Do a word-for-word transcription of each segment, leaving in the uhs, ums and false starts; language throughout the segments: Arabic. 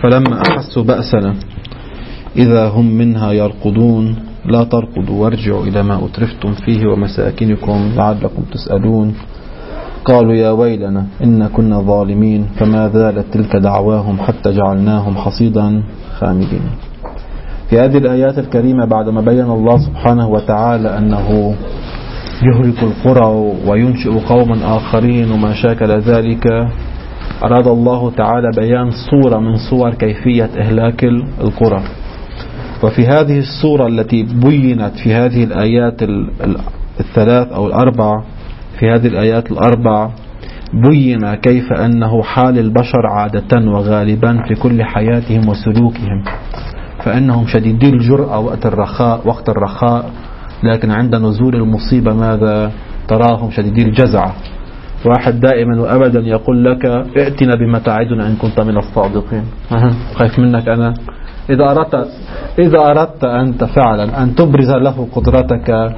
فلما أحسوا بأسنا إذا هم منها يركضون لا تركضوا وارجعوا إلى ما أترفتم فيه ومساكنكم لعلكم تسألون قالوا يا ويلنا إن كنا ظالمين فما زالت تلك دعواهم حتى جعلناهم حصيدا خامدين. في هذه الآيات الكريمة بعدما بين الله سبحانه وتعالى أنه يهلك القرى وينشئ قوما آخرين وما شاكل ذلك، أراد الله تعالى بيان صورة من صور كيفية إهلاك القرى. وفي هذه الصورة التي بينت في هذه الآيات الثلاث أو الأربع في هذه الآيات الأربع بين كيف أنه حال البشر عادة وغالبا في كل حياتهم وسلوكهم، فإنهم شديدي الجرأة وقت الرخاء وقت الرخاء لكن عند نزول المصيبة ماذا تراهم شديدي الجزع. واحد دائما وأبدا يقول لك ائتنا بما تعدنا إن كنت من الصادقين. خايف منك أنا. إذا أردت إذا أردت أنت فعلا أن تبرز له قدرتك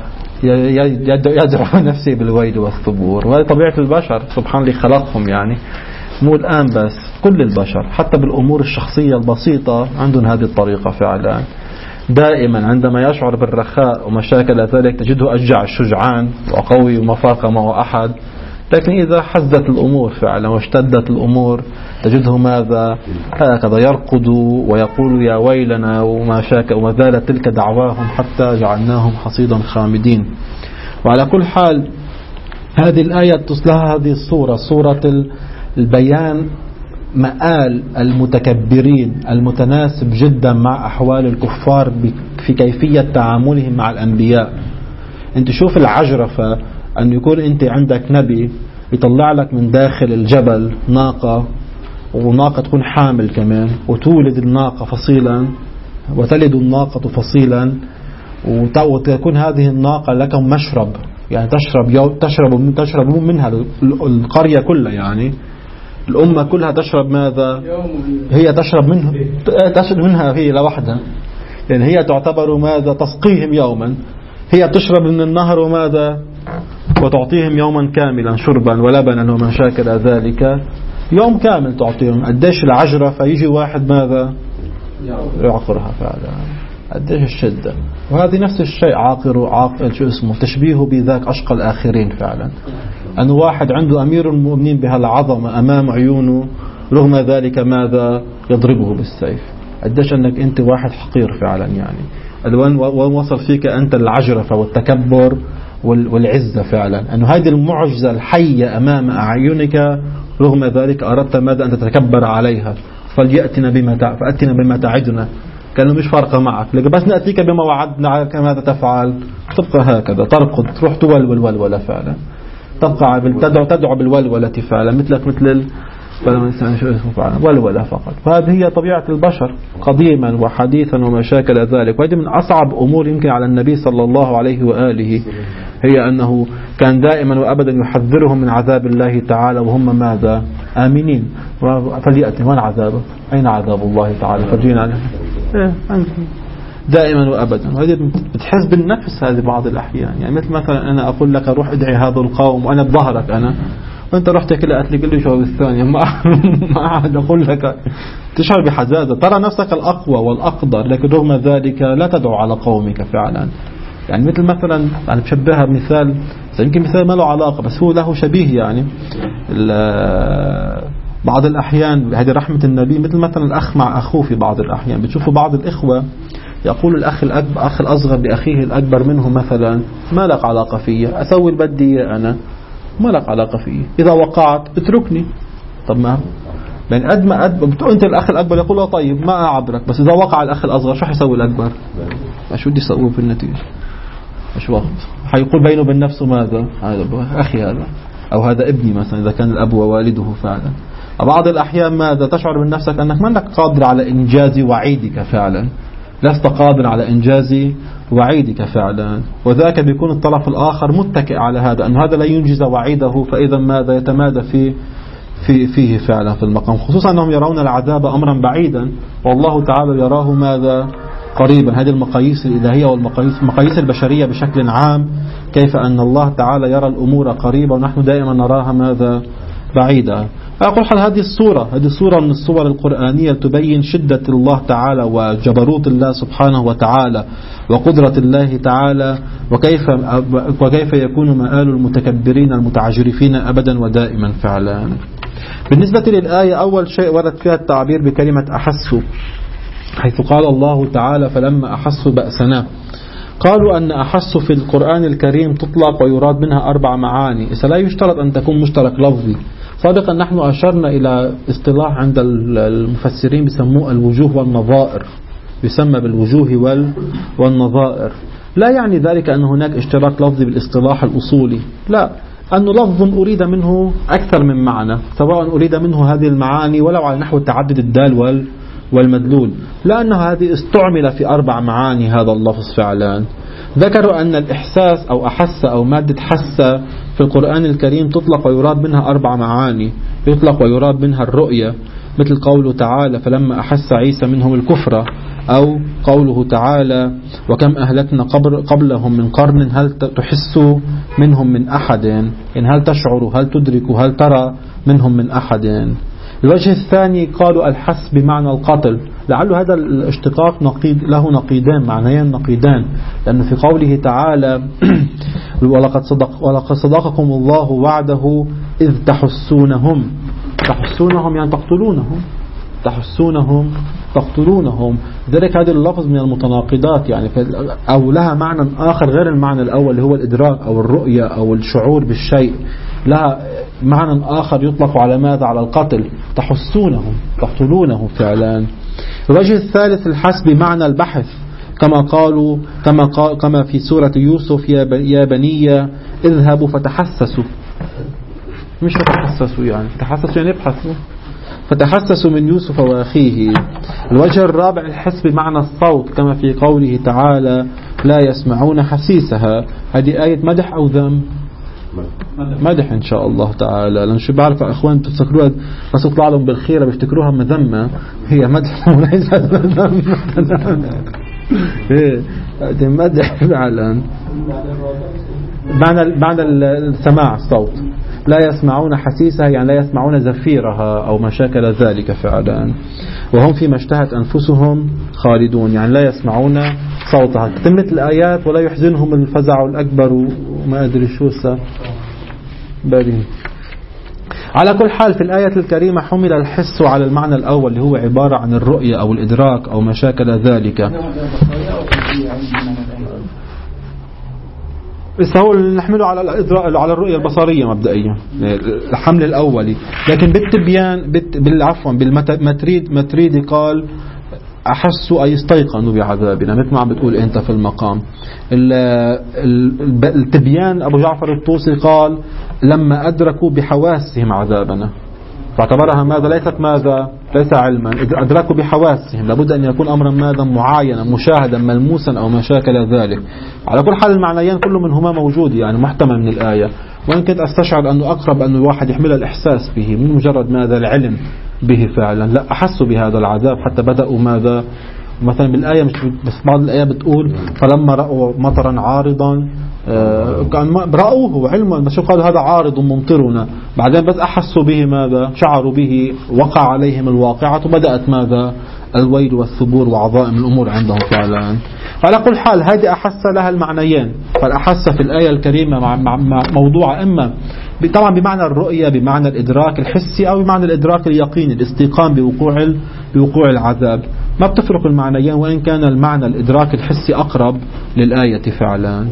يجرح نفسي بالويل والثبور. وهذه طبيعة البشر سبحان الله خلقهم، يعني مو الآن بس كل البشر حتى بالأمور الشخصية البسيطة عندهم هذه الطريقة فعلا. دائما عندما يشعر بالرخاء ومشاكل ذلك تجده أشجع الشجعان وقوي وما فارق معه أحد، لكن إذا حزت الأمور فعلا واشتدت الأمور تجده ماذا هكذا يرقد ويقول يا ويلنا وما شاك وما زالت تلك دعواهم حتى جعلناهم حصيدا خامدين. وعلى كل حال هذه الآية تصلها هذه الصورة صورة البيان مآل المتكبرين المتناسب جدا مع أحوال الكفار في كيفية تعاملهم مع الأنبياء. انت شوف العجرفة أن يكون أنت عندك نبي يطلع لك من داخل الجبل ناقة، وناقة تكون حامل كمان، وتولد الناقة فصيلا وتلد الناقة فصيلا، وتكون هذه الناقة لكم مشرب، يعني تشرب تشرب تشرب منها القرية كلها، يعني الأمة كلها تشرب ماذا؟ هي تشرب منها تشرب منها هي لوحدها، يعني هي تعتبر ماذا؟ تسقيهم يوما. هي تشرب من النهر وماذا؟ وتعطيهم يوما كاملا شربا ولبنا وما شاكل ذلك، يوم كامل تعطيهم. قديش العجرة فيجي واحد ماذا؟ يعقرها فعلا. قديش الشدة. وهذه نفس الشيء عاقر عاقل شو اسمه تشبيه بذاك أشقى الآخرين فعلا. أن واحد عنده أمير المؤمنين بهالعظمة أمام عيونه رغم ذلك ماذا؟ يضربه بالسيف. قديش أنك أنت واحد حقير فعلا، يعني الوان وصل فيك أنت العجرفة والتكبر والعزة فعلا، أنه هذه المعجزة الحية أمام أعينك رغم ذلك أردت ماذا؟ أن تتكبر عليها. فليأتنا بما تع... فأتنا بما تعدنا، كانوا مش فارقة معك، لكن بس نأتيك بما وعدنا ماذا تفعل؟ تبقى هكذا ترقد، تروح تولول ولولة فعلا، تبقى تدعو تدعو بالولولة فعلا، مثلك مثل ال... ولولة فقط. فهذه هي طبيعة البشر قديما وحديثا وما شاكل ذلك. وهذه من أصعب أمور يمكن على النبي صلى الله عليه وآله، هي أنه كان دائما وأبدا يحذرهم من عذاب الله تعالى وهم ماذا؟ آمنين. فليأتي وين عذابه؟ أين عذاب الله تعالى؟ فرجينا عنه دائما وأبدا. وهذه بتحس بالنفس هذه بعض الأحيان، يعني مثل مثلا أنا أقول لك روح ادعي هذا القوم وأنا بظهرك أنا، وانت رحت كده قالت لي قل لي شو الثانية ما ما عاد اقول لك. تشعر بحزازة، ترى نفسك الأقوى والأقدر، لكن رغم ذلك لا تدعو على قومك فعلا. يعني مثل مثلا يعني بشبهها بمثال، يمكن مثال ما له علاقة بس هو له شبيه، يعني بعض الأحيان هذه رحمة النبي، مثل مثلا الأخ مع أخوه في بعض الأحيان. بتشوفوا بعض الإخوة يقول الأخ الأكبر أخ الأصغر لأخيه الأكبر منه مثلا ما لك علاقة فيه، أسوي البدي أنا ما لك علاقة فيه، إذا وقعت اتركني. طب ما يعني قد ما قد أنت الأخ الأكبر يقول له طيب ما أعبرك، بس إذا وقع الأخ الأصغر شو حيسوي الأكبر؟ شو بدي يسويه في النتيجة؟ مش وقت حيقول بينه وبين نفسه ماذا؟ هذا أخي هذا أو هذا ابني مثلا إذا كان الأب ووالده فعلا. بعض الأحيان ماذا؟ تشعر من نفسك أنك ما أنك قادر على إنجاز وعيدك فعلا، لست قادر على إنجاز وعيدك فعلا، وذاك بيكون الطرف الآخر متكئ على هذا أن هذا لا ينجز وعيده، فإذا ماذا؟ يتمادى في في فيه فعلا في المقام، خصوصا أنهم يرون العذاب أمرا بعيدا والله تعالى يراه ماذا؟ قريبا. هذه المقاييس الإلهية والمقاييس المقاييس البشرية بشكل عام، كيف أن الله تعالى يرى الأمور قريبا ونحن دائما نراها ماذا؟ بعيدة. أقول حال هذه الصورة هذه الصورة من الصور القرآنية تبين شدة الله تعالى وجبروت الله سبحانه وتعالى وقدرة الله تعالى وكيف وكيف يكون مآل المتكبرين المتعجرفين أبدا ودائما فعلا. بالنسبة للآية أول شيء ورد فيها التعبير بكلمة أحسوا، حيث قال الله تعالى فلما أحسوا بأسنا. قالوا أن أحسوا في القرآن الكريم تطلق ويراد منها أربع معاني، إذا لا يشترط أن تكون مشترك لفظي. سابقا نحن أشرنا إلى اصطلاح عند المفسرين بسموه الوجوه والنظائر، يسمى بالوجوه والنظائر. لا يعني ذلك أن هناك اشتراك لفظي بالاصطلاح الأصولي، لا، أنه لفظ أريد منه أكثر من معنى، سواء أريد منه هذه المعاني ولو على نحو تعدد الدال والمدلول، لأنه هذه استعمل في أربع معاني هذا اللفظ فعلا. ذكروا أن الإحساس أو أحس أو مادة حس في القرآن الكريم تطلق ويراد منها أربع معاني، يطلق ويراد منها الرؤية، مثل قوله تعالى فلما أحس عيسى منهم الكفر، أو قوله تعالى وكم أهلكنا قبلهم من قرن هل تحس منهم من أحد، إن هل تشعر هل تدرك هل ترى منهم من أحد. الوجه الثاني قالوا الحس بمعنى القتل، لعل هذا الاشتقاق نقيض له نقيدان، معنيان نقيدان، لأنه في قوله تعالى ولقد صدق ولقد صدقكم الله وعده إذ تحسونهم، تحسونهم يعني تقتلونهم، تحسونهم تقتلونهم. ذلك هذا اللفظ من المتناقضات يعني، أو لها معنى آخر غير المعنى الأول اللي هو الإدراك أو الرؤية أو الشعور بالشيء، لها معنى آخر يطلق على ماذا؟ على القتل، تحسونهم تقتلونهم فعلا. الوجه الثالث الحس بمعنى البحث، كما قالوا كما قال كما في سورة يوسف يا بني اذهبوا فتحسسوا، مش فتحسسوا يعني تحسسوا يعني ابحثوا، فتحسسوا من يوسف وأخيه. الوجه الرابع الحس بمعنى الصوت، كما في قوله تعالى لا يسمعون حسيسها. هذه آية مدح أو ذم؟ مدح إن شاء الله تعالى، لأن شو بعرف أخوان تفتكروها بس تطلع لهم بالخيرة بيفتكروها مذمة، هي مدح وليس ذم. هي مدح فعلا، معنى معنى السماع الصوت. لا يسمعون حسيسها يعني لا يسمعون زفيرها أو ما شاكل ذلك فعلا. وهم فيما اشتهت أنفسهم خالدون يعني لا يسمعون صوتها. تمت الآيات ولا يحزنهم الفزع الأكبر وما أدري شو بارين. على كل حال في الآية الكريمة حمل الحس على المعنى الأول اللي هو عبارة عن الرؤية أو الإدراك أو ما شاكل ذلك. بس هو نحمله على الإدراك على الرؤية البصرية مبدئيا الحمل الأولي، لكن بالتبيان بالعفوا بالمتريد متريدي قال أحسوا أي استيقنوا بعذابنا، مثل ما عم بتقول أنت في المقام. التبيان أبو جعفر الطوسي قال لما أدركوا بحواسهم عذابنا، فاعتبرها ماذا؟ ليست ماذا؟ ليس علما، أدركوا بحواسهم، لابد أن يكون أمرا ماذا؟ معاينا مشاهدا ملموسا أو ما شاكل ذلك. على كل حال المعنيين كل منهما موجود يعني محتمل من الآية، وإن كنت أستشعر أنه أقرب أن الواحد يحمل الإحساس به من مجرد ماذا؟ العلم به فعلا. لا، أحسوا بهذا العذاب حتى بدأوا ماذا؟ مثلا بالآية مش بس بعض الآية بتقول فلما رأوا مطرا عارضا كان رأوه علما، بس قالوا هذا عارض ممطرنا، بعدين بس أحسوا به ماذا؟ شعروا به، وقع عليهم الواقعة وبدأت ماذا؟ الويل والثبور وعظائم الأمور عندهم فعلا. على كل حال هذه أحس لها المعنيين، فالأحس في الآية الكريمة مع مع موضوع إما طبعا بمعنى الرؤية بمعنى الإدراك الحسي أو بمعنى الإدراك اليقيني الاستيقان بوقوع بوقوع العذاب، ما بتفرق المعنيين، وإن كان المعنى الإدراك الحسي أقرب للآية فعلا.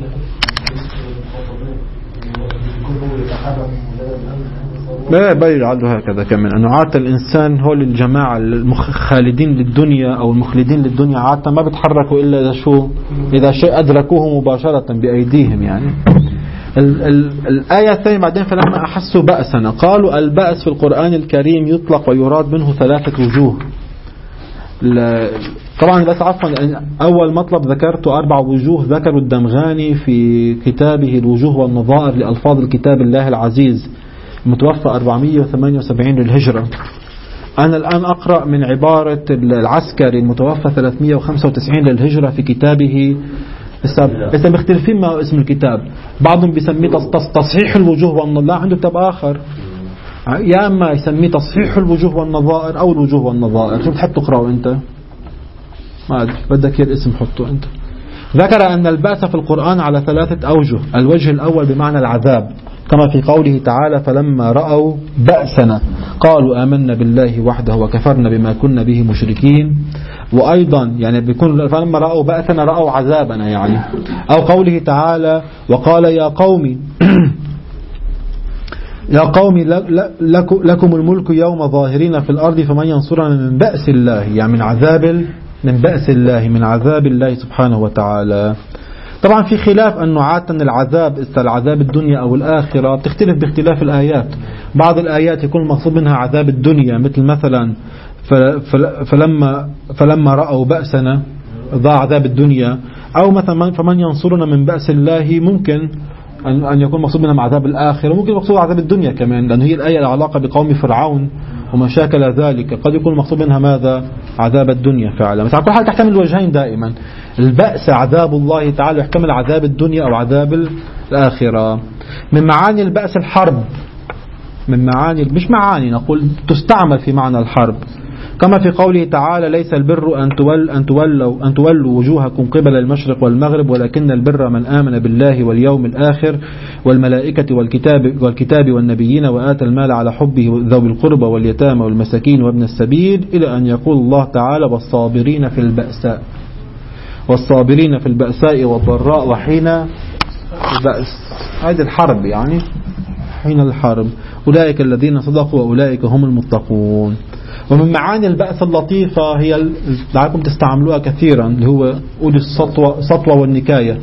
لا بير عنده هكذا كمان أنه عادة الإنسان هو الجماعة الخالدين للدنيا أو المخلدين للدنيا عادة ما بتحركوا إلا إذا شو إذا شيء أدركوه مباشرة بأيديهم يعني. ال ال الآية الثانية بعدين فلما أحسوا بأسنا، قالوا البأس في القرآن الكريم يطلق ويراد منه ثلاثة وجوه. طبعا بس عفوا أول مطلب ذكرته أربع وجوه، ذكروا الدمغاني في كتابه الوجوه والنظائر لألفاظ الكتاب الله العزيز متوفى أربعمئة وثمانية وسبعين للهجرة. أنا الآن أقرأ من عبارة العسكري المتوفى ثلاثمئة وخمسة وتسعين للهجرة في كتابه، بس مختلفين ما اسم الكتاب، بعضهم بيسميه تصحيح الوجوه والنظائر، لا عنده كتاب آخر يا أما يسميه تصحيح الوجوه والنظائر أو الوجوه والنظائر. شو بتحب تقرأه أنت؟ ما أدري، بدك إياه الاسم حطه أنت. ذكر أن البأس في القرآن على ثلاثة أوجه. الوجه الأول بمعنى العذاب كما في قوله تعالى فلما رأوا بأسنا قالوا آمنا بالله وحده وكفرنا بما كنا به مشركين. وأيضا يعني بيكون فلما رأوا بأسنا رأوا عذابنا يعني. أو قوله تعالى وقال يا قوم يا قوم لكم الملك يوم ظاهرين في الأرض فمن ينصرنا من بأس الله يعني من عذاب من بأس الله من عذاب الله سبحانه وتعالى. طبعا في خلاف أنه عادة العذاب العذاب الدنيا أو الآخرة بتختلف باختلاف الآيات. بعض الآيات يكون المقصود منها عذاب الدنيا مثل مثلا فلما فلما رأوا بأسنا ضاع عذاب الدنيا. أو مثلا فمن ينصرنا من بأس الله ممكن أن يكون مقصود منها عذاب الآخرة وممكن مقصود عذاب الدنيا كمان لأن هي الآية العلاقة بقوم فرعون وما شاكل ذلك. قد يكون مقصود منها ماذا عذاب الدنيا فعلا. بس على كل حال تحتمل الوجهين دائما. البأس عذاب الله تعالى يحتمل عذاب الدنيا أو عذاب الآخرة. من معاني البأس الحرب من معاني مش معاني نقول تستعمل في معنى الحرب كما في قوله تعالى ليس البر أن تول أن تولوا أن تولوا وجوهكم قبل المشرق والمغرب ولكن البر من آمن بالله واليوم الآخر والملائكة والكتاب والكتاب والنبيين وآتى المال على حبه ذوي القربى واليتامى والمساكين وابن السبيل إلى أن يقول الله تعالى والصابرين في البأساء والصابرين في البأساء والضراء وحين البأس. هذه الحرب يعني حين الحرب أولئك الذين صدقوا وأولئك هم المتقون. ومن معاني البأس اللطيفة هي لعلكم تستعملوها كثيرا اللي هو قول السطوة سطوة والنكاية.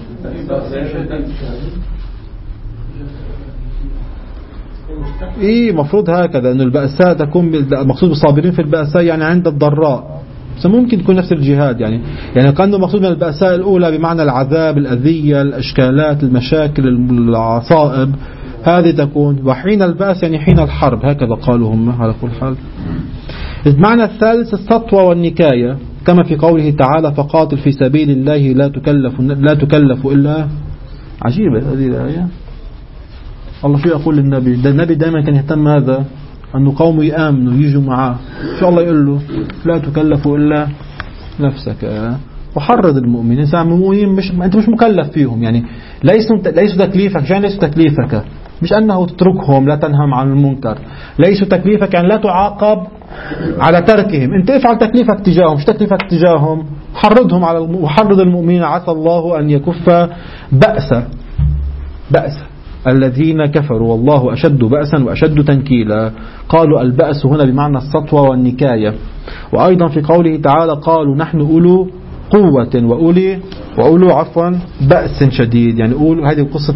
إيه مفروض هكذا إنه البأساء تكون مقصود بالصابرين في البأساء يعني عند الضراء. بس ممكن تكون نفس الجهاد يعني يعني كان مقصود من البأساء الأولى بمعنى العذاب الأذية الإشكالات المشاكل العصائب هذه تكون. وحين البأس يعني حين الحرب هكذا قالوا هم على كل حال. المعنى الثالث السطوة والنكاية كما في قوله تعالى فقاتل في سبيل الله لا تكلف لا تكلف إلا. عجيبة هذه الآية. الله شو يقول للنبي ده النبي دائما كان يهتم هذا أنه قومه يآمنوا يجوا معاه. شو الله يقول له لا تكلف إلا نفسك وحرض المؤمنين. المؤمنين مش أنت مش مكلف فيهم يعني ليسوا ليسوا تكليفك يعني ليسوا تكليفك مش أنه تتركهم لا تنهم عن المنكر. ليسوا تكليفك يعني لا تعاقب على تركهم. أنت افعل تكليفك تجاههم مش تكليفك تجاههم. حرضهم على وحرض المؤمنين عسى الله أن يكف بأس بأس الذين كفروا والله أشد بأسا وأشد تنكيلا. قالوا البأس هنا بمعنى السطوة والنكاية. وأيضا في قوله تعالى قالوا نحن أولو قوة وأولي وأولو عفوا بأس شديد يعني أولو. هذه قصة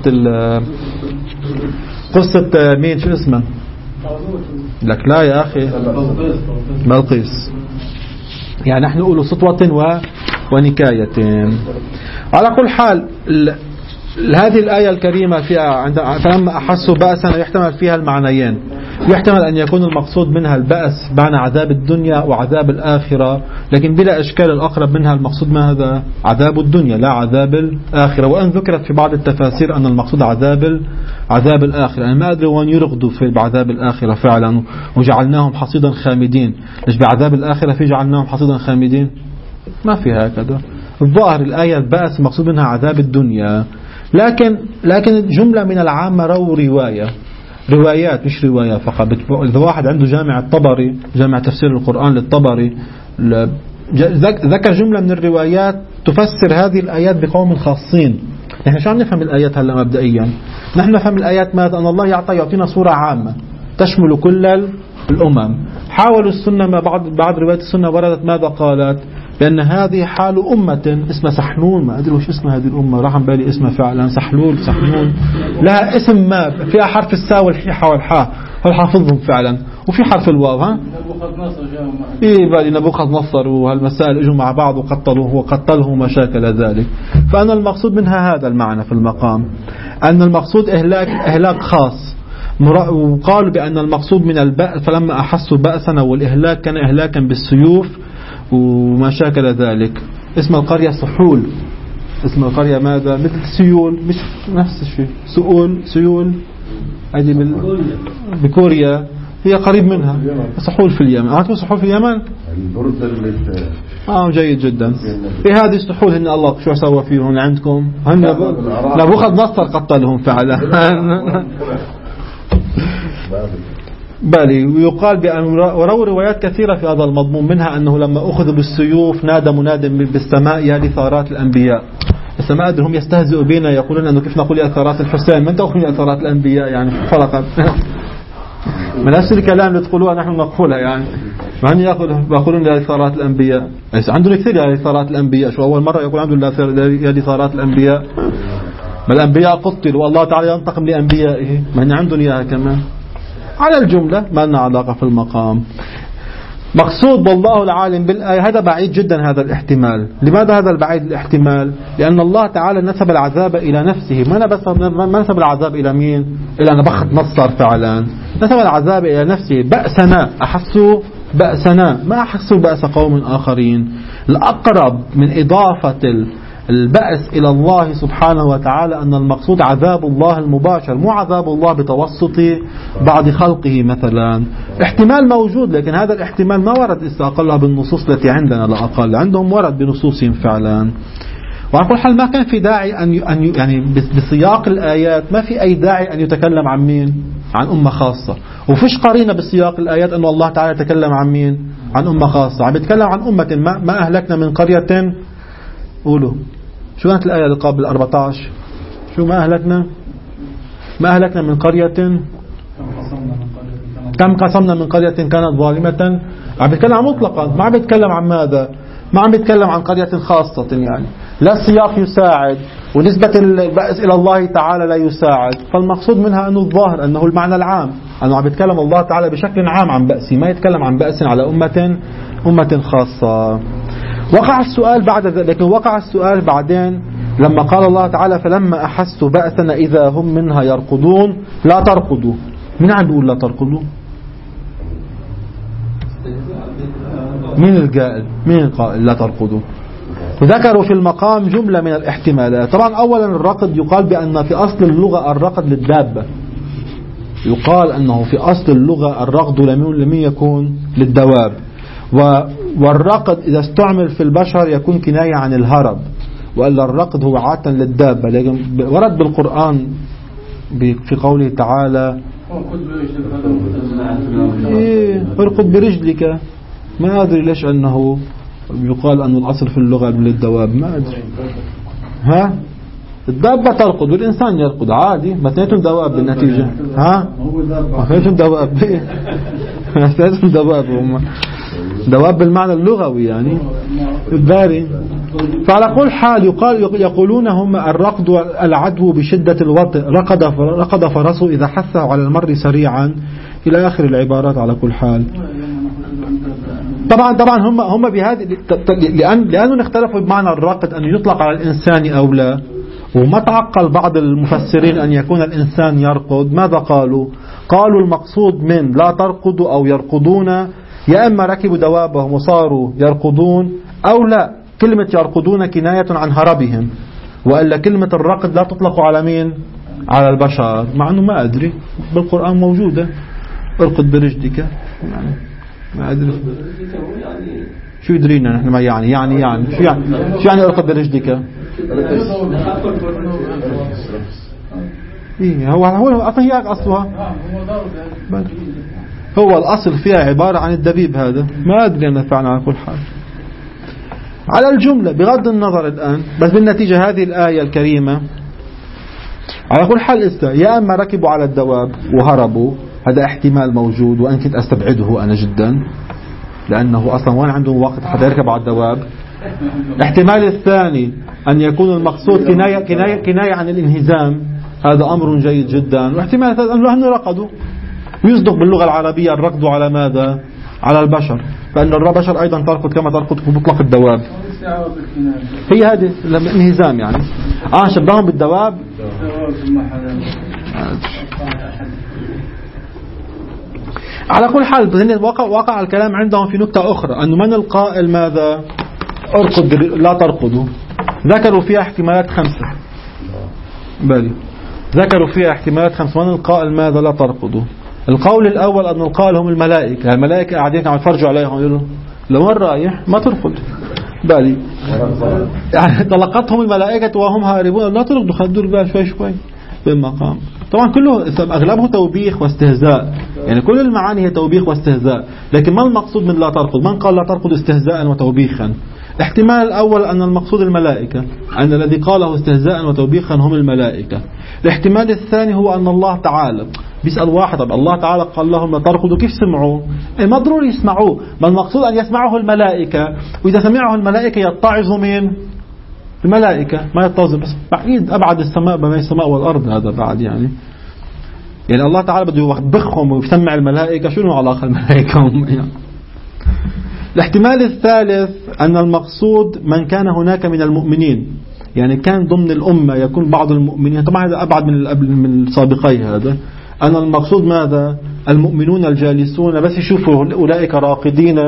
قصة مين شو اسمه لك لا يا أخي بلقيس يعني نحن أولو سطوة ونكاية. على كل حال هذه الآية الكريمة فيها عند فلما أحسوا بأسا يحتمل فيها المعنيين. يحتمل أن يكون المقصود منها البأس معنى عذاب الدنيا وعذاب الآخرة لكن بلا إشكال الأقرب منها المقصود ما هذا عذاب الدنيا لا عذاب الآخرة. وأن ذكرت في بعض التفاسير أن المقصود عذاب عذاب الآخرة. أنا ما أدري وأن يرغدوا في بعذاب الآخرة فعلا وجعلناهم حصيدا خامدين. ليش بعذاب الآخرة في جعلناهم حصيدا خامدين ما في هكذا. الظاهر الآية البأس مقصود منها عذاب الدنيا لكن لكن جملة من العامة رو رواية روايات مش رواية فقط. إذا واحد عنده جامع الطبري جامع تفسير القرآن للطبري ذكر جملة من الروايات تفسر هذه الآيات بقوم خاصين. نحن شو عم نفهم الآيات هلا مبدئيا؟ نحن نفهم الآيات ماذا أن الله يعطي يعطينا صورة عامة تشمل كل الأمم. حاولوا السنة ما بعض بعض روايات السنة وردت ماذا قالت بأن هذه حال أمة اسمها سحنون. ما أدري وش اسم هذه الأمة راح عن بالي اسمها فعلا سحلول سحنون لها اسم ما فيها حرف الساء والحيحة والحاء هل حافظهم فعلا وفي حرف الواو ها إيه بالي نبوخذ نصر وهالمسائل اجوا مع بعض وقتلوه وقتله ما شاكل ذلك. فأنا المقصود منها هذا المعنى في المقام أن المقصود إهلاك إهلاك خاص. وقالوا بأن المقصود من البأس فلما أحسوا بأسنا والإهلاك كان إهلاكا بالسيوف وما شاكل ذلك. اسم القرية سحول. اسم القرية ماذا مثل سيول مش نفس الشيء سؤول سيول هذه بكوريا هي قريب منها. سحول في اليمن. عندكم سحول في اليمن؟ آه جيد جدا. في هذه السحول هن الله شو سوى فيهم عندكم؟ هن نبوخذ قتلهم فعلا. بالي. ويقال بأن وروى روايات كثيرة في هذا المضمون، منها أنه لما أخذوا بالسيوف نادى مناد بالسماء يا لثارات الأنبياء. السماء هم يستهزئوا بنا، يقولون أنه كيف نقول يا ثارات الحسين، من تقول يا ثارات الأنبياء يعني فرقا. من نفس الكلام اللي تقولوها نحن نقولها يعني. فهم يقولون يا لثارات الأنبياء. عندنا كثير يا لثارات الأنبياء. شو أول مرة يقول عندهم يا لثارات الأنبياء؟ ما الأنبياء قتلوا والله تعالى ينتقم لأنبيائه، ما هن عندهم إياها كمان. على الجملة ما لنا علاقة في المقام. مقصود والله العالم بالآية هذا بعيد جدا هذا الاحتمال. لماذا هذا البعيد الاحتمال؟ لأن الله تعالى نسب العذاب إلى نفسه. ما نسب العذاب إلى مين؟ إلى نبخت نصر فعلا. نسب العذاب إلى نفسه. بأسنا أحسوا بأسنا، ما أحسوا بأس قوم آخرين. الأقرب من إضافة البأس إلى الله سبحانه وتعالى أن المقصود عذاب الله المباشر، مو عذاب الله بتوسط بعض خلقه مثلا. احتمال موجود، لكن هذا الاحتمال ما ورد استقلها بالنصوص التي عندنا، لا أقل عندهم ورد بنصوصهم فعلا. وعلى كل حال ما كان في داعي أن يعني بسياق الآيات ما في أي داعي أن يتكلم عن مين؟ عن أمة خاصة. وفيش قرينة بسياق الآيات أن الله تعالى يتكلم عن مين؟ عن أمة خاصة. عم يتكلم عن أمة ما, ما أهلكنا من قرية. قولوا شو كانت الآية اللي قبل أربعة عشر؟ شو ما أهلكنا؟ ما أهلكنا من قرية كم قسمنا من قرية كانت ظالمة. عم بيتكلم مطلقا، ما عم بيتكلم عن ماذا؟ ما عم بيتكلم عن قرية خاصة يعني. لا السياق يساعد ونسبة البأس إلى الله تعالى لا يساعد. فالمقصود منها أنه الظاهر أنه المعنى العام، أنه عم بيتكلم الله تعالى بشكل عام عن بأسه، ما يتكلم عن بأس على أمة أمة خاصة. وقع السؤال بعد ذلك، لكن وقع السؤال بعدين لما قال الله تعالى فلما أحسوا بأسنا إذا هم منها يرقدون. لا ترقدوا. مين عم بيقول لا ترقدوا؟ مين القائل؟ مين القائل لا ترقدوا؟ وذكروا في المقام جملة من الاحتمالات. طبعا أولا الرقد يقال بأن في أصل اللغة الرقد للدابة، يقال أنه في أصل اللغة الرقد لم يكون للدواب، والرقد إذا استعمل في البشر يكون كناية عن الهرب، وإلا الرقد هو عادة للدابة. لكن ورد بالقرآن في قوله تعالى إيه ارقد برجلك. ما أدري ليش أنه يقال أن الأصل في اللغة للدواب، ما أدري. ها الدابة ترقد والإنسان يرقد عادي، ما اثنينهم دواب بالنتيجة. ها ما اثنينهم دواب ما اثنينهم دواب هم دواب بالمعنى اللغوي يعني الباري. فعلى كل حال يقال يقولون هم الرقد العدو بشدة الوطء، رقد رقد فرسه إذا حثه على المر سريعا إلى آخر العبارات. على كل حال طبعا طبعا هم هم بهذه لأن لأنه اختلفوا بمعنى الرقد أن يطلق على الإنسان أو لا، وما تعقل بعض المفسرين أن يكون الإنسان يرقد. ماذا قالوا؟ قالوا المقصود من لا ترقدوا أو يرقدون يا إما ركبوا دوابهم وصاروا يرقدون، أو لا كلمة يرقدون كناية عن هربهم، وإلا كلمة الرقد لا تطلق على مين؟ على البشر. مع أنه ما أدري بالقرآن موجودة ارقد برجلك يعني ما أدري شو يدرينا نحن ما يعني يعني يعني شو يعني شو يعني ارقد برجلك؟ إيه هو هو أصلا هي أصلها هو الأصل فيها عبارة عن الدبيب. هذا ما أدري أنا فعلا. على كل حال على الجملة بغض النظر الآن، بس بالنتيجة هذه الآية الكريمة على كل حال يا أما ركبوا على الدواب وهربوا، هذا احتمال موجود وأنا كنت أستبعده أنا جدا، لأنه أصلا وين عندهم وقت حتى يركب على الدواب. الاحتمال الثاني أن يكون المقصود كناية, كناية, كناية عن الانهزام، هذا أمر جيد جدا. واحتمال الثالث أنه رقدوا، ويصدق باللغة العربية الركض على ماذا؟ على البشر، فإن البشر أيضا تركض كما تركض في مطلق الدواب. هي هذه الانهزام يعني آه شبههم بالدواب. على كل حال وقع, وقع الكلام عندهم في نكتة أخرى، أنه من القائل ماذا؟ أرقد لا ترقدوا. ذكروا فيها احتمالات خمسة. بالي ذكروا فيها احتمالات خمسة. من القائل ماذا لا ترقدوا؟ القول الأول أن القائل هم الملائكة، الملائكة قاعدين عم يفرجوا عليهم يقولوا لو وين رايح ما ترفض بالي، يعني طلقتهم الملائكة وهم هاربون لا ترفضوا خدوا البال شوي شوي بالمقام. طبعا كله أغلبه توبيخ واستهزاء، يعني كل المعاني هي توبيخ واستهزاء، لكن ما المقصود من لا ترفض؟ من قال لا ترفض استهزاء وتوبيخا؟ الاحتمال الأول أن المقصود الملائكة، أن الذي قاله استهزاء وتوبيخا هم الملائكة. الاحتمال الثاني هو أن الله تعالى بيسأل واحد طب الله تعالى قال لهم لا ترفضوا كيف سمعوا؟ ما ضروري يسمعوه، ما المقصود أن يسمعه الملائكة، وإذا سمعه الملائكة يتعظ من الملائكة ما يتعظ، بس بعيد أبعد السماء بين السماء والأرض هذا بعد يعني يعني الله تعالى بده يوبخهم ويسمع الملائكة، شنو علاقة الملائكة هم يعني. الاحتمال الثالث أن المقصود من كان هناك من المؤمنين، يعني كان ضمن الأمة يكون بعض المؤمنين، طبعا هذا أبعد من من السابقي هذا، أن المقصود ماذا؟ المؤمنون الجالسون بس يشوفوا أولئك راقدين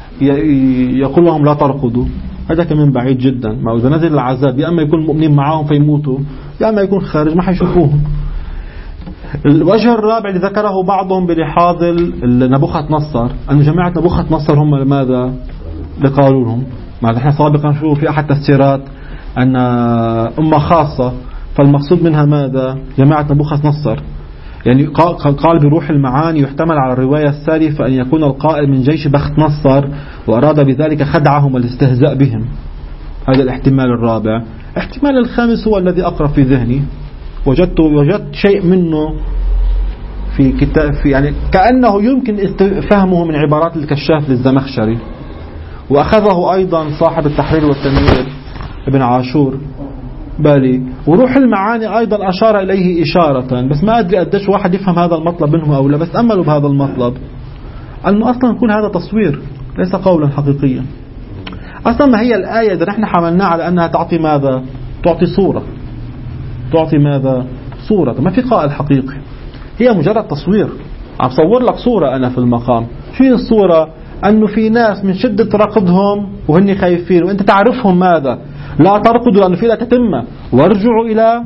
يقول لهم لا ترقدوا، هذا كمان بعيد جدا. ما إذا نزل العذاب يا أما يكون المؤمنين معهم فيموتوا يا أما يكون خارج ما حيشوفوهم. الوجه الرابع اللي ذكره بعضهم بلحاظ نبوخذ نصر، أن جماعة نبوخذ نصر هم ماذا لقالونهم، ما نحن سابقا نشوف في أحد تفسيرات أن أمة خاصة، فالمقصود منها ماذا؟ جماعة نبوخذ نصر، يعني قال بروح المعاني يحتمل على الرواية السالفة أن يكون القائل من جيش بخت نصر وأراد بذلك خدعهم والاستهزاء بهم، هذا الاحتمال الرابع. الاحتمال الخامس هو الذي أقرب في ذهني، وجدت وجدت شيء منه في كتاب في يعني كأنه يمكن فهمه من عبارات الكشاف للزمخشري، وأخذه أيضا صاحب التحرير والتنوير ابن عاشور بالي، وروح المعاني أيضا أشار إليه إشارة، بس ما أدري قديش واحد يفهم هذا المطلب منهم أو لا، بس أملوا بهذا المطلب أنه أصلا يكون هذا تصوير ليس قولا حقيقيا. أصلا ما هي الآية إذا نحن حملناها على أنها تعطي ماذا؟ تعطي صورة، تعطي ماذا؟ صورة، ما في قائل حقيقي، هي مجرد تصوير، عم صور لك صورة أنا في المقام. شو هي الصورة؟ أنه في ناس من شدة ركضهم وهن خايفين وأنت تعرفهم ماذا؟ لا تركضوا لأنه في لا تتمة وارجعوا إلى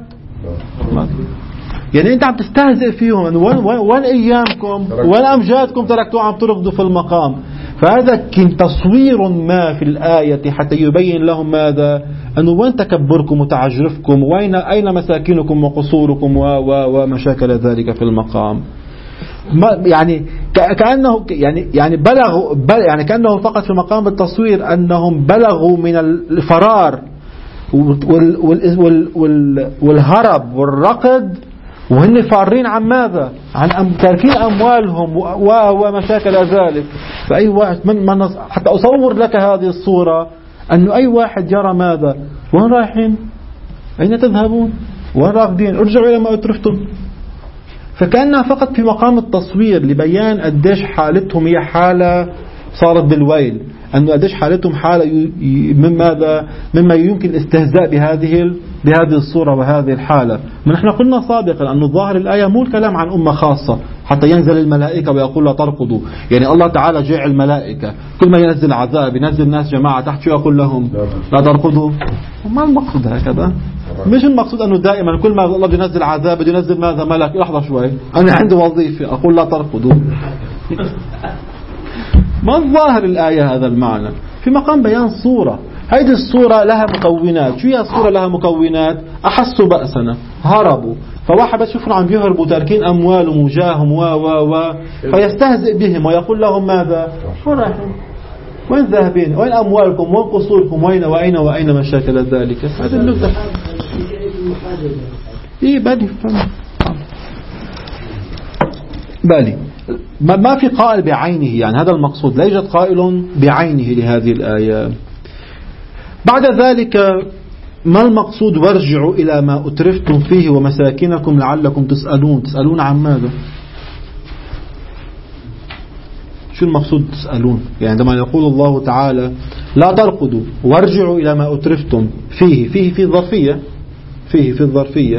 يعني أنت عم تستهزئ فيهم، وين وين أيامكم وين أمجادكم تركتوا عم تركضوا في المقام. فهذا كان تصوير ما في الآية حتى يبين لهم ماذا؟ أنه وين تكبركم وتعجرفكم، وين أين مساكنكم وقصوركم ومشاكل ذلك في المقام. ما يعني كأنه يعني يعني بلغوا بل يعني كأنه فقط في مقام التصوير أنهم بلغوا من الفرار وال وال وال والهرب والركض وهن فارين عن ماذا؟ عن أم تاركين أموالهم ومشاكل ذلك. فأي واحد من من حتى أصور لك هذه الصورة أنه أي واحد يرى ماذا؟ وين رايحين؟ أين تذهبون؟ وين راكدين؟ ارجعوا إلى ما أترفتم. فكأنها فقط في مقام التصوير لبيان قديش حالتهم هي حالة صارت بالويل، أنه قديش حالتهم حالة من ماذا؟ مما يمكن الاستهزاء بهذه بهذه الصورة وهذه الحالة. ما نحن قلنا سابقا أن ظاهر الآية مو الكلام عن أمة خاصة حتى ينزل الملائكة ويقول لا ترقدوا، يعني الله تعالى جاء الملائكة كل ما ينزل عذاب ينزل ناس جماعة تحت شو يقول لهم لا ترقدوا. وما المقصود هكذا، مش المقصود أنه دائما كل ما الله ينزل عذاب بده ينزل ماذا ملك. لحظة شوي، أنا عندي وظيفة أقول لا ترقدوا. ما الظاهر الآية هذا المعنى؟ في مقام بيان صورة، هذه الصورة لها مكونات. شو هي الصورة لها مكونات؟ أحسوا بأسنا هربوا، فواحد بس يشوفون عم بيهربوا تاركين أموالهم وجاههم و و و فيستهزئ بهم ويقول لهم ماذا؟ وين رايحين؟ وين ذاهبين؟ وين أموالكم؟ وين قصوركم؟ وين وأين وأين مشاكل ذلك؟ هذا النقطة. إيه بالي بالي ما في قائل بعينه، يعني هذا المقصود، لا يوجد قائل بعينه لهذه الآية. بعد ذلك ما المقصود؟ وارجعوا إلى ما أترفتم فيه ومساكنكم لعلكم تسألون. تسألون عن ماذا؟ شو المقصود تسألون؟ يعني عندما يقول الله تعالى لا ترقدوا وارجعوا إلى ما أترفتم فيه، فيه في الظرفية، فيه في الظرفية.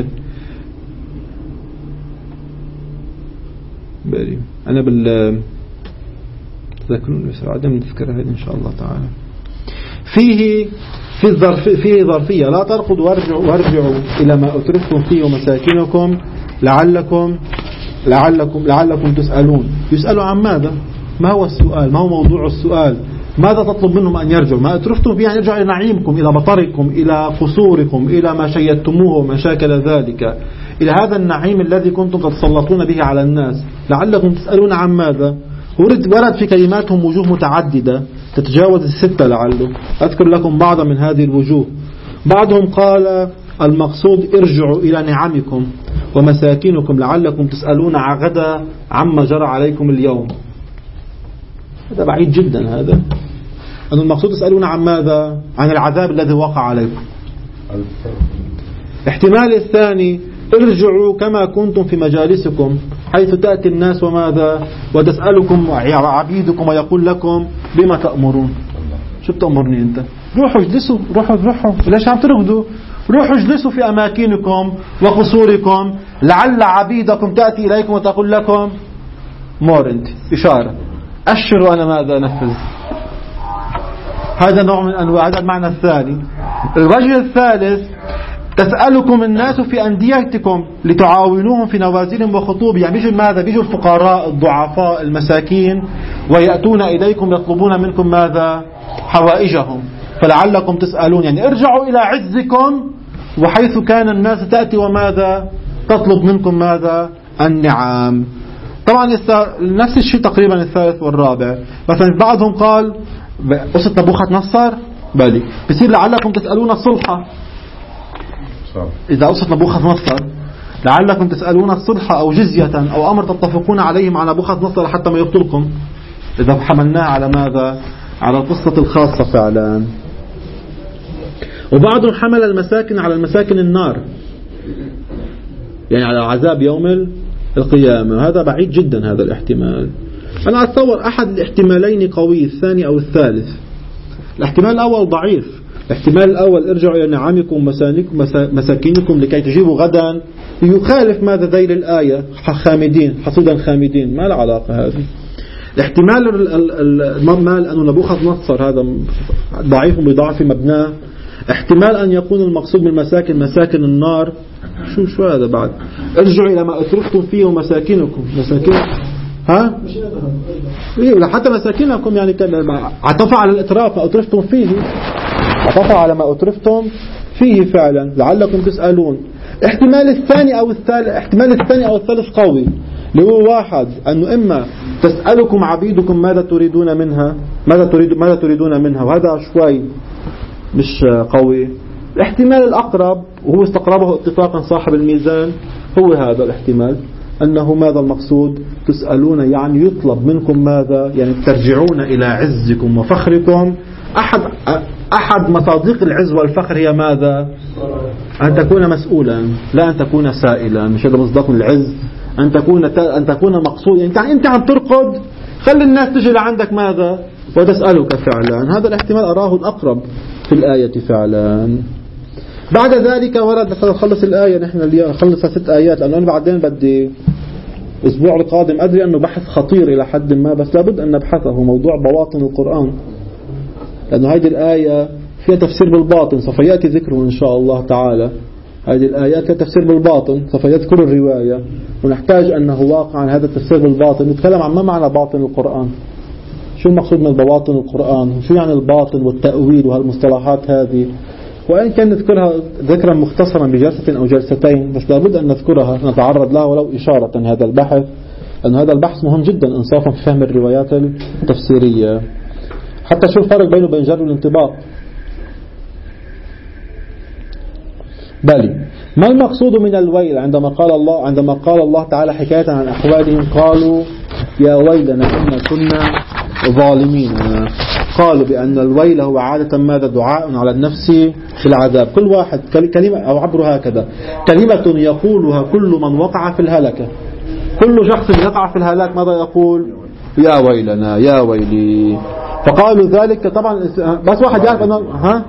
بالي أنا بال تذكرون بسرعة عدم نذكرها إن شاء الله تعالى. فيه في الظرف فيه ظرفية لا ترقدوا وارجعوا وارجعوا إلى ما أترفتم فيه ومساكنكم لعلكم لعلكم لعلكم تسألون. يسألوا عن ماذا؟ ما هو السؤال؟ ما هو موضوع السؤال؟ ماذا تطلب منهم أن يرجعوا؟ ما أترفتم فيه أن يرجعوا إلى نعيمكم، إلى مطركم، إلى قصوركم، إلى ما شيدتموه وما شاكل ذلك، إلى هذا النعيم الذي كنتم تتسلطون به على الناس. لعلكم تسألون عن ماذا؟ ورد ورد في كلماتهم وجوه متعددة تتجاوز الستة لعله. أذكر لكم بعضا من هذه الوجوه. بعضهم قال المقصود ارجعوا إلى نعمكم ومساكنكم لعلكم تسألون غدا عما جرى عليكم اليوم. هذا بعيد جدا. هذا أن المقصود تسألون عن ماذا؟ عن العذاب الذي وقع عليكم. الاحتمال الثاني ارجعوا كما كنتم في مجالسكم، حيث تأتي الناس وماذا وتسألكم عبيدكم ويقول لكم بما تأمرون. شو بتأمرني أنت؟ روحوا اجلسوا، روحوا روحوا ليش عم ترقدوا؟ روحوا اجلسوا في أماكنكم وقصوركم لعل عبيدكم تأتي إليكم وتقول لكم مور. أنت إشارة أشروا أنا ماذا أنفذ. هذا نوع من أنواع. هذا المعنى الثاني. الوجه الثالث تسألكم الناس في أنديتكم لتعاونوهم في نوازلهم وخطوب. يعني بيجوا ماذا؟ بيجوا الفقراء الضعفاء المساكين ويأتون إليكم يطلبون منكم ماذا؟ حوائجهم. فلعلكم تسألون يعني ارجعوا إلى عزكم وحيث كان الناس تأتي وماذا؟ تطلب منكم ماذا؟ النعم. طبعا نفس الشيء تقريبا الثالث والرابع. مثلا بعضهم قال قصة نبوخذ نصر بالي بصير لعلكم تسألون الصلحة. إذا قصة نبوخذ نصر لعلكم تسألون الصلحة أو جزية أو أمر تتفقون عليه مع نبوخذ نصر حتى ما يقتلكم، إذا حملناه على ماذا؟ على القصة الخاصة فعلا. وبعضهم حمل المساكن على المساكن النار، يعني على عذاب يوم القيامة. هذا بعيد جدا هذا الاحتمال. أنا أتصور أحد الاحتمالين قوي، الثاني أو الثالث. الاحتمال الأول ضعيف. الاحتمال الأول ارجعوا إلى نعمكم مساكنكم لكي تجيبوا غدا يخالف ماذا ذيل الآية خامدين حصودا خامدين. ما العلاقة هذه؟ الاحتمال المال أن نبوخذ نصر هذا ضعيف بضعف مبناه. احتمال أن يكون المقصود بالمساكن مساكن النار. شو شو هذا بعد؟ ارجعوا إلى ما أترفتم فيه ومساكنكم. مساكن ها؟ إيه حتى مساكنكم يعني كان عطف على الإتراف ما أترفتم فيه، عطف على ما أترفتم فيه فعلا. لعلكم تسألون. احتمال الثاني أو الثالث احتمال الثاني أو الثالث قوي، اللي هو واحد أنه إما تسألكم عبيدكم ماذا تريدون منها ماذا تريد ماذا تريدون منها، وهذا شوي مش قوي. الاحتمال الأقرب وهو استقربه اتفاقا صاحب الميزان هو هذا الاحتمال، أنه ماذا المقصود؟ تسألون يعني يطلب منكم ماذا؟ يعني ترجعون إلى عزكم وفخركم. أحد أحد مصادق العز والفخر هي ماذا؟ أن تكون مسؤولا لا أن تكون سائلا. مش هذا مصداق العز؟ أن تكون أن تكون مقصود. يعني أنت عم ترقد خلي الناس تجي لعندك ماذا؟ وتسألك فعلا. هذا الاحتمال أراه الأقرب في الآية فعلا. بعد ذلك ورد خلص الآية. نحن اليوم خلص ست آيات لأنه بعدين بدي الأسبوع القادم أدري أنه بحث خطير إلى حد ما، بس لابد أن نبحثه، موضوع بواطن القرآن، لأنه هذه الآية فيها تفسير بالباطن سوف يأتي ذكره إن شاء الله تعالى. هذه الآيات فيها تفسير بالباطن سوف يذكر الرواية، ونحتاج أنه واقعا هذا التفسير بالباطن نتكلم عن ما معنى باطن القرآن، شو المقصود من بواطن القرآن، شو يعني الباطن والتأويل وهالمصطلحات هذه. وإن كان نذكرها ذكرا مختصرا بجلسة أو جلستين، بس لابد أن نذكرها نتعرض لها ولو إشارة. هذا البحث أن هذا البحث مهم جدا إنصافا في فهم الروايات التفسيرية، حتى شو الفرق بينه وبين جر الانطباق. بل ما المقصود من الويل عندما قال الله عندما قال الله تعالى حكاية عن أحوالهم قالوا يا ويلنا إنا كنا ظالمين. قالوا بأن الويل هو عادة ماذا؟ دعاء على النفس في العذاب. كل واحد كلمة أو عبر هكذا كلمة يقولها كل من وقع في الهلكة. كل شخص يقع في الهلاك ماذا يقول؟ يا ويلنا يا ويلي. فقالوا ذلك طبعا بس واحد يعرف أنه ها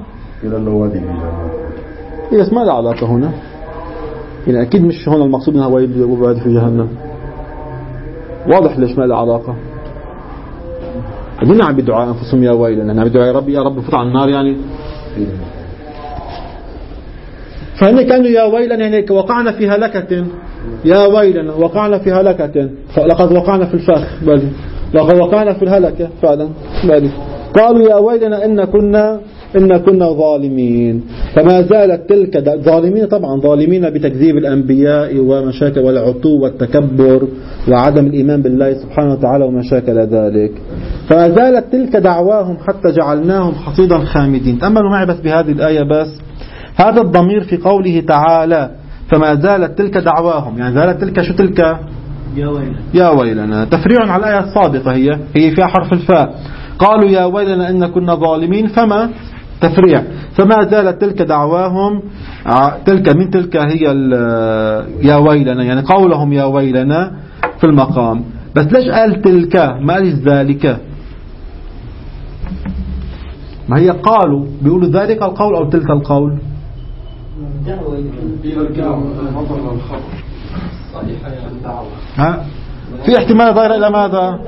إيه بس ما له علاقة هنا، يعني أكيد مش هنا المقصود أنها ويل وبعد في جهنم، واضح ليش ما له علاقة. مين عم بدعاء أنفسهم يا ويلنا؟ عم بدعاء يا رب يا رب فوت على النار يعني. فهن كانوا يا ويلنا يعني وقعنا في هلكة يا ويلنا وقعنا في هلكة، لقد وقعنا في الفخ، بل لقد وقعنا في الهلكة فعلا، بل قالوا يا ويلنا إن كنا إن كنا ظالمين. فما زالت تلك ظالمين، طبعا ظالمين بتكذيب الأنبياء ومشاكل والعتو والتكبر وعدم الإيمان بالله سبحانه وتعالى ومشاكل ذلك. فما زالت تلك دعواهم حتى جعلناهم حصيدا خامدين. تأملوا معي بس بهذه الآية، بس هذا الضمير في قوله تعالى فما زالت تلك دعواهم، يعني زالت تلك شو تلك؟ يا ويلنا. يا ويلنا تفريع على الآية السابقة، هي هي فيها حرف الفاء. قالوا يا ويلنا إن كنا ظالمين، فما تفريع، فما زالت تلك دعواهم، تلك من تلك هي يا ويلنا، يعني قولهم يا ويلنا في المقام. بس ليش قال تلك ما قال ذلك؟ ما هي قالوا بيقولوا ذلك القول أو تلك القول. ها في احتمال ظاهر إلى ماذا؟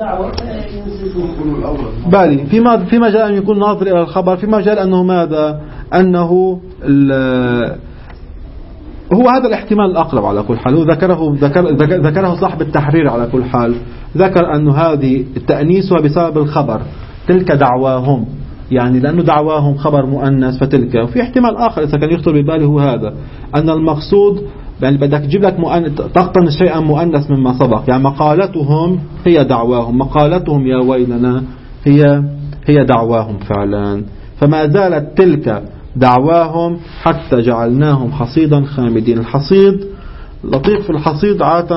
بالي فيما في مجال أن يكون ناظر إلى الخبر، في مجال أنه ماذا؟ أنه هو هذا الاحتمال الأقرب على كل حال. هو ذكره ذكر ذكره صاحب التحرير على كل حال، ذكر أن هذه التأنيس بسبب الخبر تلك دعواهم، يعني لأنه دعواهم خبر مؤنث فتلك. وفي احتمال آخر إذا كان يخطر بباله هذا، أن المقصود يعني بدك تجيب لك مؤنث، تقتن شيئا مؤنث مما سبق، يعني مقالتهم هي دعواهم، مقالتهم يا ويلنا هي هي دعواهم فعلا. فما زالت تلك دعواهم حتى جعلناهم حصيدا خامدين. الحصيد لطيف، في الحصيد عادة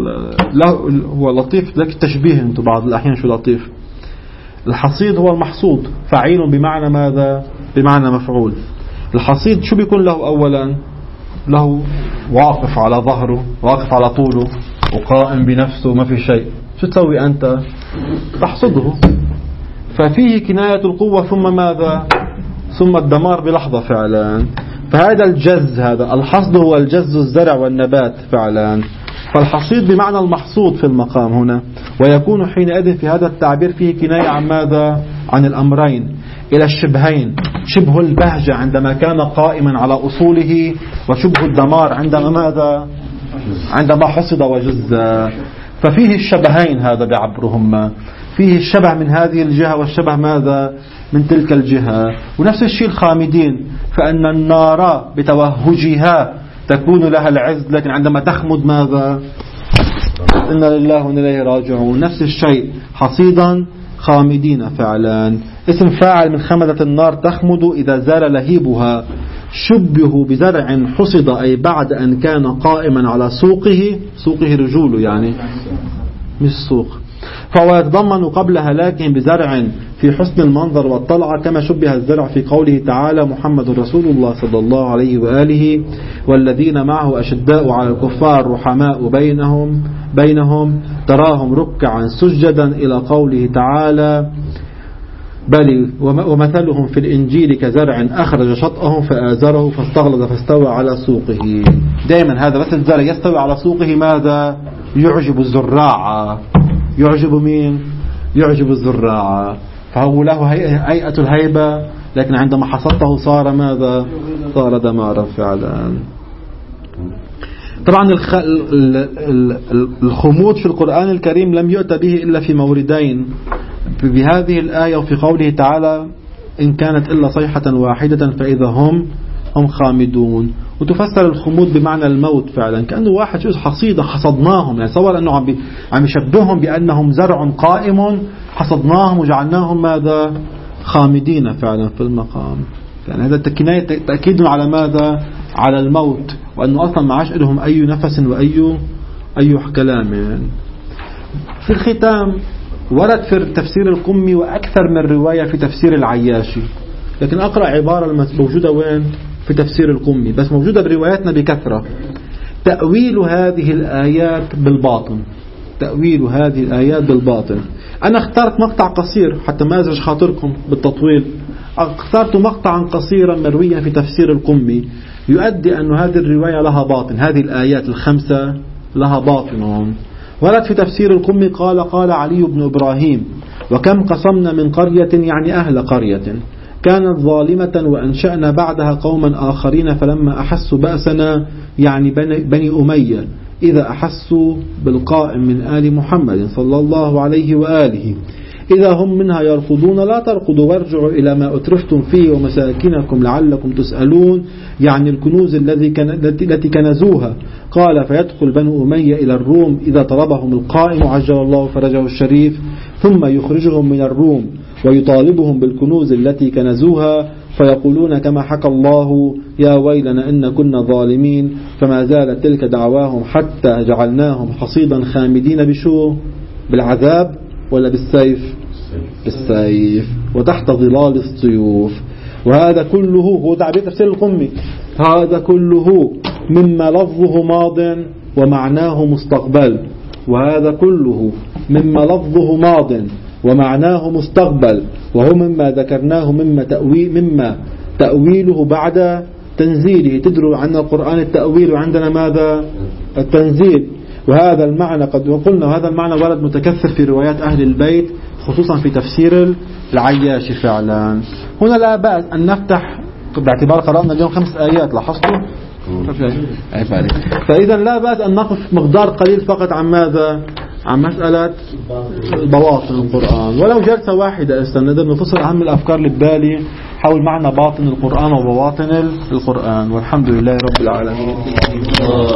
هو لطيف لك تشبيه انتم بعض الأحيان شو لطيف. الحصيد هو المحصود، فعيل بمعنى ماذا؟ بمعنى مفعول. الحصيد شو بيكون له؟ أولا له واقف على ظهره، واقف على طوله، وقائم بنفسه، ما في شيء. شو تسوي أنت؟ تحصده. ففيه كناية القوة ثم ماذا؟ ثم الدمار بلحظة فعلا. فهذا الجز، هذا الحصد هو الجز الزرع والنبات فعلا. فالحصيد بمعنى المحصود في المقام هنا، ويكون حينئذ في هذا التعبير فيه كناية عن ماذا؟ عن الأمرين إلى الشبهين، شبه البهجة عندما كان قائما على أصوله، وشبه الدمار عندما ماذا؟ عندما حصد وجز. ففيه الشبهين هذا بعبرهما، فيه الشبه من هذه الجهة والشبه ماذا؟ من تلك الجهة. ونفس الشيء الخامدين، فأن النار بتوهجها تكون لها العز، لكن عندما تخمد ماذا؟ إن لله وإنا إليه راجعون. نفس الشيء حصيدا خامدين فعلا. اسم فاعل من خمدة النار تخمد إذا زال لهيبها. شبه بزرع حصد، أي بعد أن كان قائما على سوقه، سوقه رجوله يعني مش سوق. فهو يتضمن قبل هلاكهم بزرع في حسن المنظر والطلعة، كما شبه الزرع في قوله تعالى محمد رسول الله صلى الله عليه وآله والذين معه أشداء على الكفار رحماء بينهم بينهم تراهم ركعا سجدا إلى قوله تعالى بل ومثلهم في الإنجيل كزرع أخرج شطأه فآزره فاستغلظ فاستوى على سوقه. دائما هذا بس الزرع يستوي على سوقه ماذا؟ يعجب الزراع. يعجب مين؟ يعجب الزراع. فهو له هيئة الهيبة، لكن عندما حصدته صار ماذا؟ صار دمارا فعلا. طبعا الخمود في القرآن الكريم لم يؤت به إلا في موردين، بهذه الآية وفي قوله تعالى إن كانت إلا صيحة واحدة فإذا هم هم خامدون. وتفسر الخمود بمعنى الموت فعلا، كأنه واحد شو حصيدة حصدناهم، يعني صور أنه عم عم يشبههم بأنهم زرع قائم حصدناهم وجعلناهم ماذا؟ خامدين فعلا في المقام. يعني هذا التكناية تأكيد على ماذا؟ على الموت، وأنه أصلا ما عاش لهم أي نفس وأي أي كلام. يعني في الختام ورد في تفسير القمي وأكثر من رواية في تفسير العياشي، لكن أقرأ عبارة موجودة وين؟ في تفسير القمي، بس موجودة برواياتنا بكثرة. تأويل هذه الآيات بالباطن، تأويل هذه الآيات بالباطن. أنا اخترت مقطع قصير حتى ما أزعج خاطركم بالتطويل، اخترت مقطعا قصيرا مرويا في تفسير القمي يؤدي أن هذه الرواية لها باطن، هذه الآيات الخمسة لها باطن. ورد في تفسير القمي قال قال علي بن إبراهيم وكم قسمنا من قرية، يعني أهل قرية كانت ظالمة وأنشأنا بعدها قوما آخرين فلما أحسوا بأسنا، يعني بني, بني أمية إذا أحسوا بالقائم من آل محمد صلى الله عليه وآله إذا هم منها يركضون لا تركضوا وارجعوا إلى ما أترفتم فيه ومساكنكم لعلكم تسألون، يعني الكنوز التي كنزوها. قال فيدخل بنو أمية إلى الروم إذا طلبهم القائم عجل الله فرجه الشريف، ثم يخرجهم من الروم ويطالبهم بالكنوز التي كنزوها، فيقولون كما حكى الله يا ويلنا إن كنا ظالمين، فما زالت تلك دعواهم حتى جعلناهم حصيدا خامدين بشو؟ بالعذاب ولا بالسيف؟ بالسيف وتحت ظلال السيوف. وهذا كله هو تعبير تفسير القمي، هذا كله مما لفظه ماض ومعناه مستقبل، وهذا كله مما لفظه ماض ومعناه مستقبل، وهو مما ذكرناه مما تأويل مما تأويله بعد تنزيله. تدروا عن القرآن التأويل وعندنا ماذا؟ التنزيل. وهذا المعنى قد قلنا هذا المعنى ورد متكثر في روايات أهل البيت خصوصا في تفسير العياشي. فعلا هنا لا بأس أن نفتح باعتبار قرأنا اليوم خمس آيات، لاحظتوا؟ فإذا لا بأس أن نقف مقدار قليل فقط عن ماذا؟ عن مسألة بواطن القرآن ولو جلسة واحدة استندر نفصل أهم الأفكار اللي ببالي حول معنى باطن القرآن وبواطن القرآن. والحمد لله رب العالمين.